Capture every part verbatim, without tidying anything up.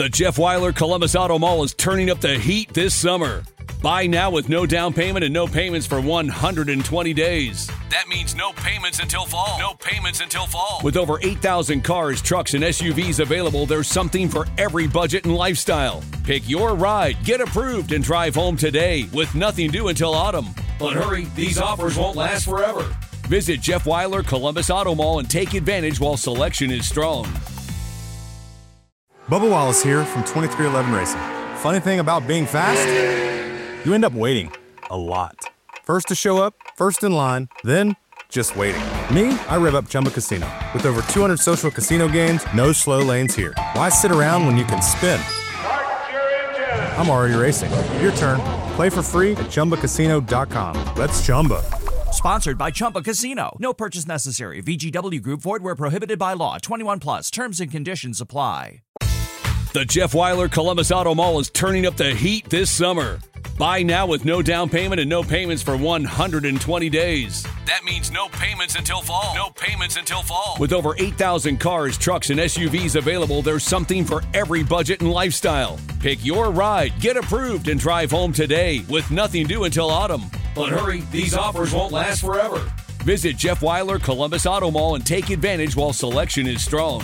The Jeff Weiler Columbus Auto Mall is turning up the heat this summer. Buy now with no down payment and no payments for one hundred twenty days. That means no payments until fall. No payments until fall. With over eight thousand cars, trucks, and S U Vs available, there's something for every budget and lifestyle. Pick your ride, get approved, and drive home today with nothing due until autumn. But hurry, these offers won't last forever. Visit Jeff Weiler Columbus Auto Mall and take advantage while selection is strong. Bubba Wallace here from twenty-three eleven Racing. Funny thing about being fast, you end up waiting a lot. First to show up, first in line, then just waiting. Me, I rev up Chumba Casino. With over two hundred social casino games, no slow lanes here. Why sit around when you can spin? I'm already racing. Your turn. Play for free at Chumba Casino dot com. Let's Chumba. Sponsored by Chumba Casino. No purchase necessary. V G W Group. Void where prohibited by law. twenty-one plus. Terms and conditions apply. The Jeff Weiler Columbus Auto Mall is turning up the heat this summer. Buy now with no down payment and no payments for one hundred twenty days. That means no payments until fall. No payments until fall. With over eight thousand cars, trucks, and S U Vs available, there's something for every budget and lifestyle. Pick your ride, get approved, and drive home today with nothing due until autumn. But hurry, these offers won't last forever. Visit Jeff Weiler Columbus Auto Mall and take advantage while selection is strong.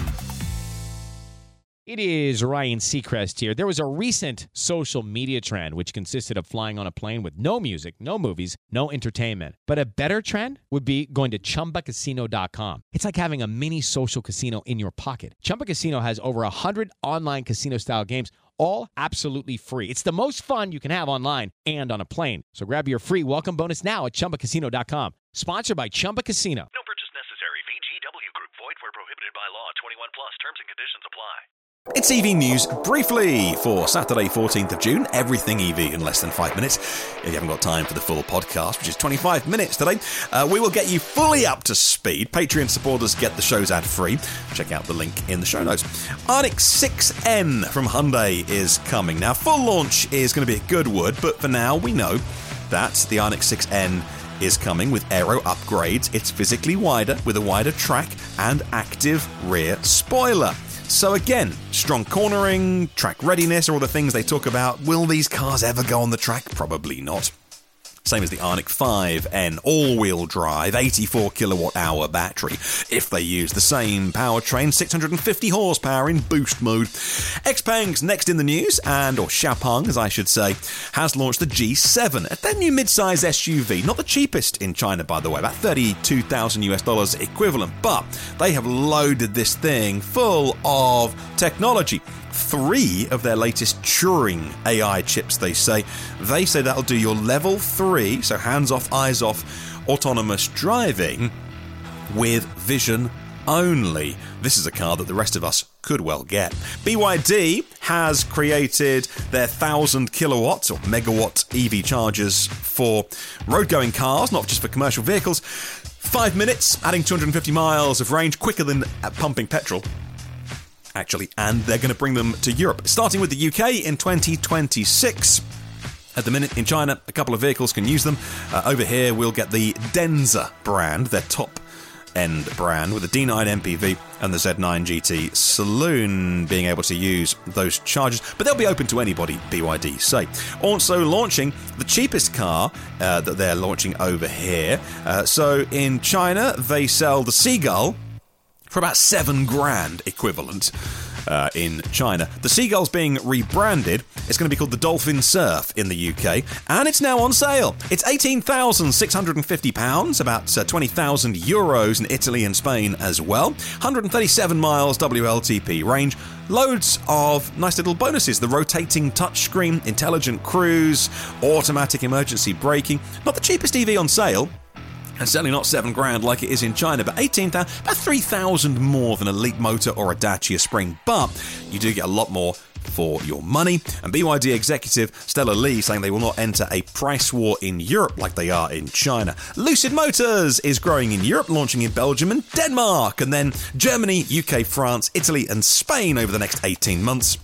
It is Ryan Seacrest here. There was a recent social media trend which consisted of flying on a plane with no music, no movies, no entertainment. But a better trend would be going to Chumba Casino dot com. It's like having a mini social casino in your pocket. Chumba Casino has over one hundred online casino-style games, all absolutely free. It's the most fun you can have online and on a plane. So grab your free welcome bonus now at Chumba Casino dot com. Sponsored by Chumba Casino. No purchase necessary. V G W Group. Void where prohibited by law. twenty-one plus. Terms and conditions apply. It's E V News briefly for Saturday, fourteenth of June. Everything E V in less than five minutes. If you haven't got time for the full podcast, which is twenty-five minutes today, uh, we will get you fully up to speed. Patreon supporters get the shows ad-free. Check out the link in the show notes. Ioniq six N from Hyundai is coming. Now, full launch is going to be at Goodwood, but for now, we know that the Ioniq six N is coming with aero upgrades. It's physically wider with a wider track and active rear spoiler. So again, strong cornering, track readiness are all the things they talk about. Will these cars ever go on the track? Probably not. Same as the Ioniq five N, all-wheel drive, eighty-four kilowatt hour battery. If they use the same powertrain, six hundred fifty horsepower in boost mode. XPeng's next in the news, and, or Xiaopeng as I should say, has launched the G seven, their new mid-size S U V. Not the cheapest in China, by the way, about thirty-two thousand US dollars equivalent, but they have loaded this thing full of technology. Three of their latest Turing A I chips, they say. They say that'll do your level three, so hands off, eyes off, autonomous driving with vision only. This is a car that the rest of us could well get. B Y D has created their one thousand kilowatt or megawatt E V chargers for road-going cars, not just for commercial vehicles. Five minutes, adding two hundred fifty miles of range, quicker than pumping petrol. Actually, and they're going to bring them to Europe, starting with the U K in twenty twenty-six. At the minute, in China, a couple of vehicles can use them. Uh, over here, we'll get the Denza brand, their top-end brand, with the D nine M P V and the Z nine G T Saloon being able to use those chargers. But they'll be open to anybody, B Y D say. Also launching the cheapest car uh, that they're launching over here. Uh, so in China, they sell the Seagull for about seven grand equivalent uh, in China. The Seagull's being rebranded. It's going to be called the Dolphin Surf in the U K, and it's now on sale. It's eighteen thousand six hundred fifty pounds, about uh, twenty thousand euros in Italy and Spain as well. one hundred thirty-seven miles W L T P range. Loads of nice little bonuses. The rotating touchscreen, intelligent cruise, automatic emergency braking. Not the cheapest E V on sale. And certainly not seven grand like it is in China, but eighteen thousand, about three thousand more than a Leap Motor or a Dacia Spring. But you do get a lot more for your money. And B Y D executive Stella Lee saying they will not enter a price war in Europe like they are in China. Lucid Motors is growing in Europe, launching in Belgium and Denmark, and then Germany, U K, France, Italy and Spain over the next eighteen months.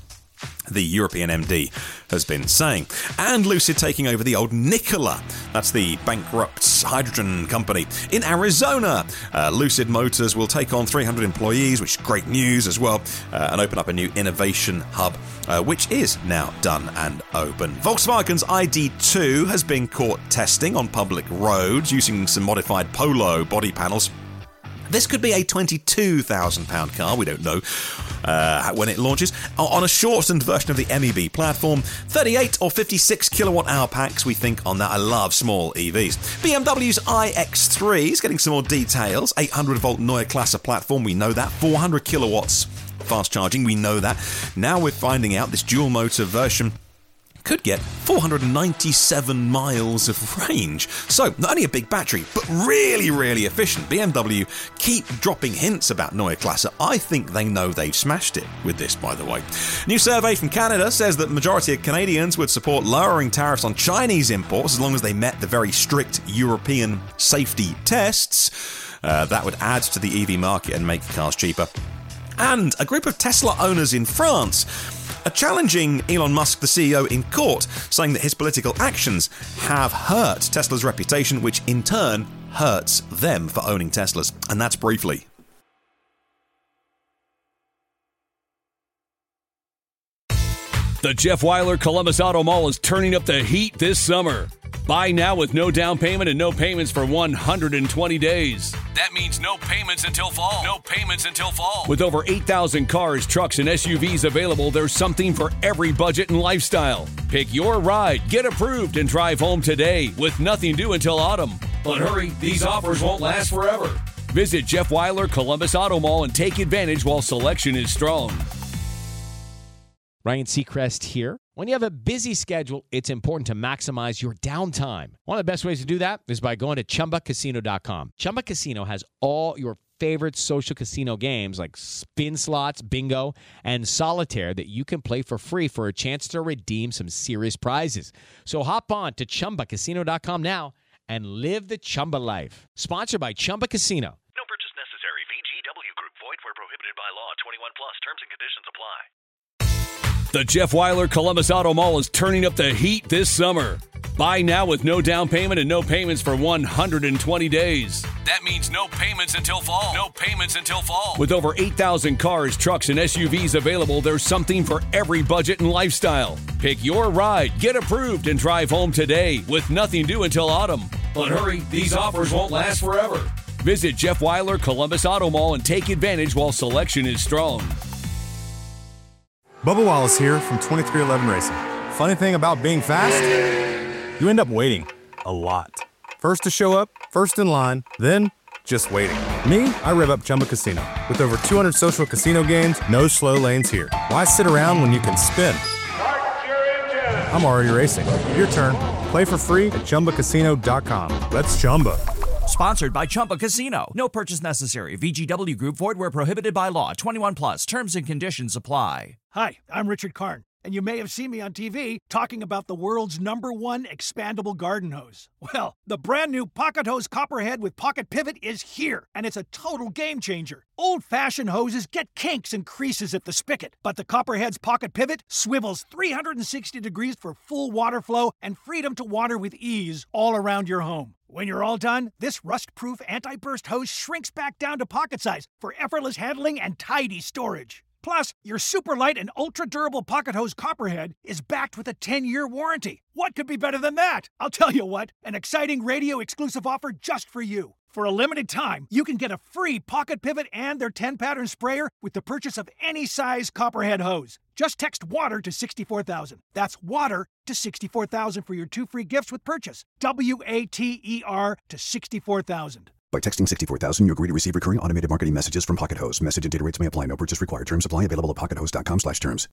the European M D has been saying. And Lucid taking over the old Nikola, that's the bankrupt hydrogen company, in Arizona. Uh, Lucid Motors will take on three hundred employees, which is great news as well, uh, and open up a new innovation hub, uh, which is now done and open. Volkswagen's I D two has been caught testing on public roads using some modified Polo body panels. This could be a twenty-two thousand pound car, we don't know uh, when it launches, on a shortened version of the M E B platform. thirty-eight or fifty-six kilowatt hour packs, we think, on that. I love small E Vs. B M W's i X three is getting some more details. eight hundred volt Neue Klasse platform, we know that. four hundred kilowatts fast charging, we know that. Now we're finding out this dual motor version could get four hundred ninety-seven miles of range. So, not only a big battery, but really, really efficient. B M W keep dropping hints about Neue Klasse. I think they know they've smashed it with this, by the way. New survey from Canada says that the majority of Canadians would support lowering tariffs on Chinese imports as long as they met the very strict European safety tests. Uh, that would add to the E V market and make cars cheaper. And a group of Tesla owners in France are challenging Elon Musk, the C E O, in court, saying that his political actions have hurt Tesla's reputation, which in turn hurts them for owning Teslas. And that's briefly. The Jeff Wyler Columbus Auto Mall is turning up the heat this summer. Buy now with no down payment and no payments for one hundred twenty days. That means no payments until fall. No payments until fall. With over eight thousand cars, trucks, and S U Vs available, there's something for every budget and lifestyle. Pick your ride, get approved, and drive home today with nothing due until autumn. But hurry, these offers won't last forever. Visit Jeff Wyler Columbus Auto Mall and take advantage while selection is strong. Ryan Seacrest here. When you have a busy schedule, it's important to maximize your downtime. One of the best ways to do that is by going to Chumba Casino dot com. Chumba Casino has all your favorite social casino games like spin slots, bingo, and solitaire that you can play for free for a chance to redeem some serious prizes. So hop on to Chumba Casino dot com now and live the Chumba life. Sponsored by Chumba Casino. No purchase necessary. V G W Group. Void where prohibited by law. twenty-one plus. Terms and conditions apply. The Jeff Wyler Columbus Auto Mall is turning up the heat this summer. Buy now with no down payment and no payments for one hundred twenty days. That means no payments until fall. No payments until fall. With over eight thousand cars, trucks, and S U Vs available, there's something for every budget and lifestyle. Pick your ride, get approved, and drive home today with nothing due until autumn. But hurry, these offers won't last forever. Visit Jeff Wyler Columbus Auto Mall and take advantage while selection is strong. Bubba Wallace here from twenty-three eleven Racing. Funny thing about being fast, you end up waiting a lot. First to show up, first in line, then just waiting. Me, I rev up Chumba Casino. With over two hundred social casino games, no slow lanes here. Why sit around when you can spin? I'm already racing. Your turn. Play for free at Chumba Casino dot com. Let's Chumba. Sponsored by Chumba Casino. No purchase necessary. V G W Group. Void where prohibited by law. twenty-one plus. Terms and conditions apply. Hi, I'm Richard Karn, and you may have seen me on T V talking about the world's number one expandable garden hose. Well, the brand new Pocket Hose Copperhead with Pocket Pivot is here, and it's a total game changer. Old-fashioned hoses get kinks and creases at the spigot, but the Copperhead's Pocket Pivot swivels three hundred sixty degrees for full water flow and freedom to water with ease all around your home. When you're all done, this rust-proof anti-burst hose shrinks back down to pocket size for effortless handling and tidy storage. Plus, your super light and ultra-durable Pocket Hose Copperhead is backed with a ten-year warranty. What could be better than that? I'll tell you what, an exciting radio-exclusive offer just for you. For a limited time, you can get a free Pocket Pivot and their ten-pattern sprayer with the purchase of any size Copperhead hose. Just text WATER to sixty-four thousand. That's WATER to sixty-four thousand for your two free gifts with purchase. W A T E R to sixty-four thousand. By texting sixty-four thousand, you agree to receive recurring automated marketing messages from Pocket Hose. Message and data rates may apply. No purchase required. Terms apply. Available at pocket hose dot com slash terms.